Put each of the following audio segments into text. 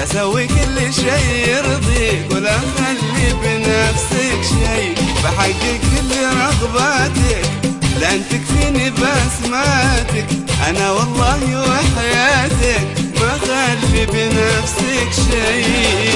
بسوي كل شي يرضيك ولا اخلي بنفسك شي، بحقق كل رغباتك لأن تكفيني بسماتك. أنا والله وحياتك ما خلي بنفسك شي.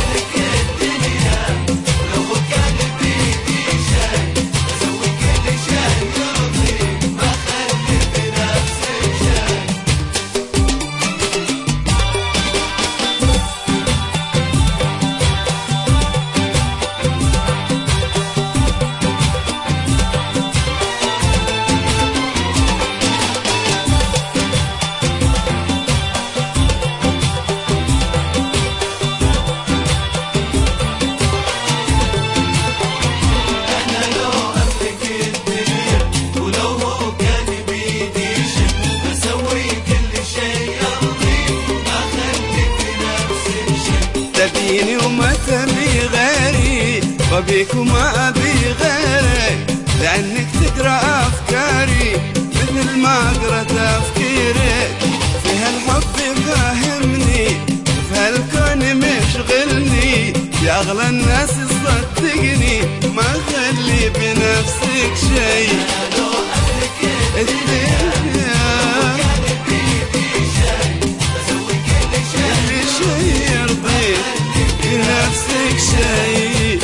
تبيني وما تبي غيري وبيك وما أبي غيرك، لأنك تقرأ أفكاري مثل ما أقرأ تفكيرك. في هالحب فاهمني في هالكون مشغلني، يا أغلى الناس صدقني ما خلي بنفسك شي. نفسك شيء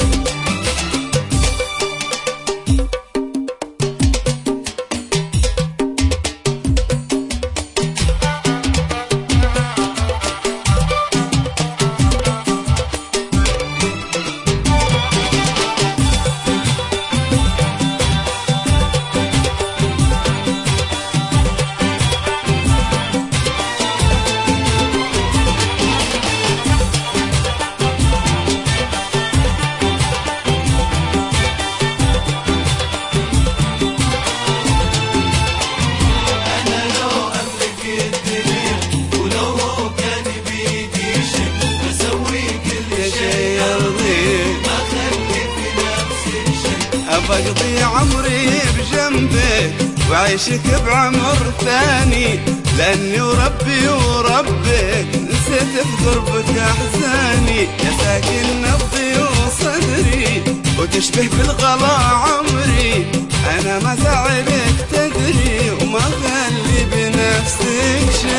بقضي عمري بجنبك وعيشك بعمر ثاني، لأني وربي وربك نسيت في قربك أحزاني. يا ساكن نبضي وصدري وتشبه بالغلا عمري، أنا ما زعلك تدري وما خلي بنفسك شي.